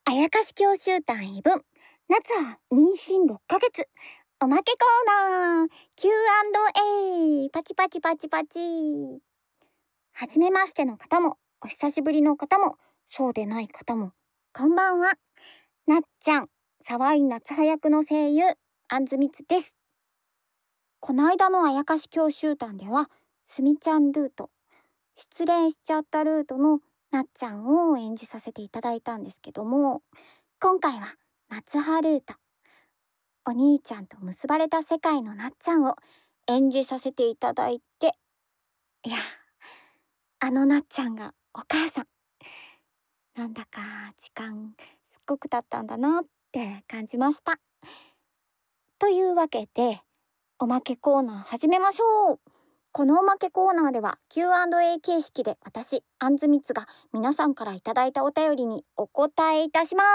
あやかし教習団英文夏は妊娠6ヶ月おまけコーナー Q&A パチパチパチパチ。はじめましての方もお久しぶりの方もそうでない方もこんばんは。なっちゃん沢井夏葉役の声優あんずみつです。この間のあやかし教習団ではすみちゃんルート、失恋しちゃったルートのなっちゃんを演じさせていただいたんですけども、今回は夏葉ルート、お兄ちゃんと結ばれた世界のなっちゃんを演じさせていただいて、いや、あのなっちゃんがお母さん、なんだか時間すっごく経ったんだなって感じました。というわけでおまけコーナー始めましょう。このおまけコーナーでは Q&A 形式で私あんずみつが皆さんからいただいたお便りにお答えいたします。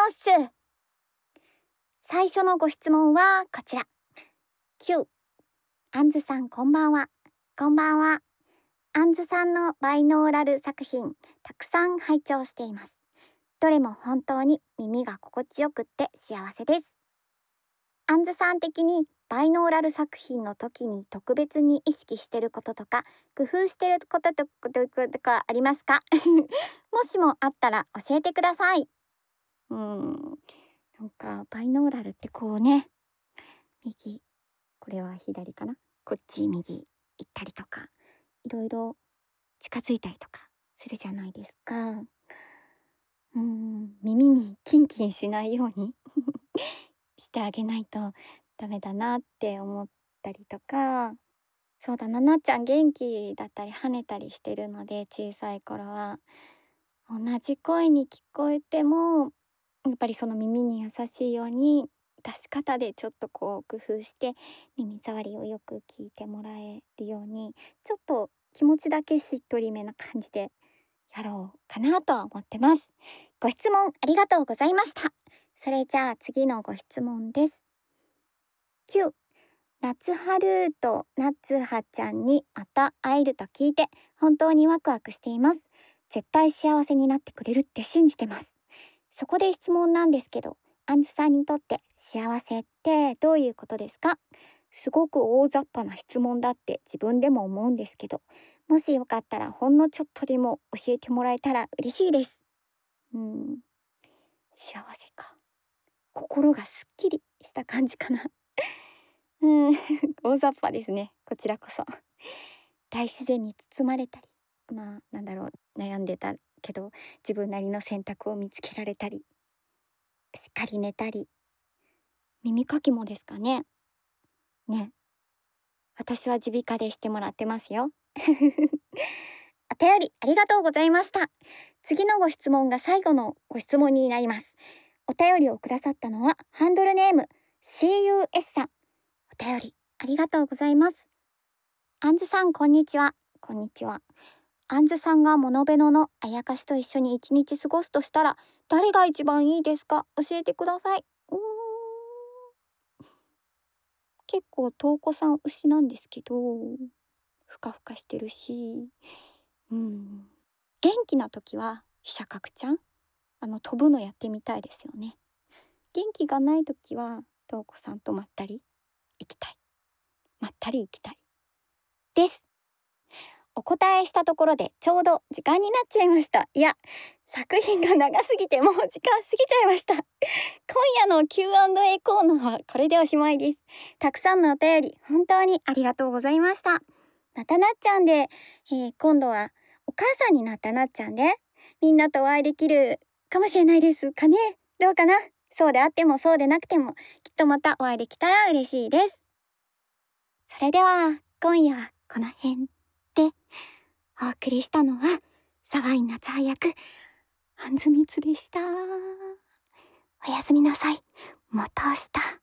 最初のご質問はこちら。 Q、 あんずさんこんばんは。こんばんは。あんずさんのバイノーラル作品たくさん拝聴しています。どれも本当に耳が心地よくって幸せです。あんずさん的にバイノーラル作品の時に特別に意識してることとか工夫してることとかありますか？もしもあったら教えてください。なんかバイノーラルってこうね、右、これは左かな、こっち右行ったりとかいろいろ近づいたりとかするじゃないですか。耳にキンキンしないようにしてあげないとダメだなって思ったりとか、そうだな、なっちゃん元気だったり跳ねたりしてるので、小さい頃は同じ声に聞こえてもやっぱりその耳に優しいように出し方でちょっとこう工夫して耳障りをよく聞いてもらえるように、ちょっと気持ちだけしっとりめな感じでやろうかなとは思ってます。ご質問ありがとうございました。それじゃあ次のご質問です。9、夏葉ルート夏葉ちゃんにまた会えると聞いて本当にワクワクしています。絶対幸せになってくれるって信じてます。そこで質問なんですけど、あんずさんにとって幸せってどういうことですか？すごく大雑把な質問だって自分でも思うんですけど、もしよかったらほんのちょっとでも教えてもらえたら嬉しいです。幸せか。心がすっきりした感じかな。大雑把ですね。こちらこそ。大自然に包まれたり、なんだろう、悩んでたけど自分なりの選択を見つけられたり、しっかり寝たり、耳かきもですかね。ね、私は耳鼻科でしてもらってますよ。お便りありがとうございました。次のご質問が最後のご質問になります。お便りをくださったのはハンドルネーム CUS さん。お便りありがとうございます。あんずさんこんにちは。こんにちは。あんずさんがモノベノのあやかしと一緒に一日過ごすとしたら誰が一番いいですか？教えてください。結構トウコさん推しなんですけど、ふかふかしてるし、元気な時は飛車角ちゃん、飛ぶのやってみたいですよね。元気がない時はトウコさんとまったり行きたい。まったり行きたいです。お答えしたところでちょうど時間になっちゃいました。いや、作品が長すぎてもう時間過ぎちゃいました。今夜の Q&A コーナーはこれでおしまいです。たくさんのお便り本当にありがとうございました。またなっちゃんで、今度はお母さんになったなっちゃんでみんなとお会いできるかもしれないですかね。どうかな。そうであってもそうでなくてもきっとまたお会いできたら嬉しいです。それでは今夜はこの辺でお送りしたのは沢井夏葉役あんずみつでした。おやすみなさい。また明日。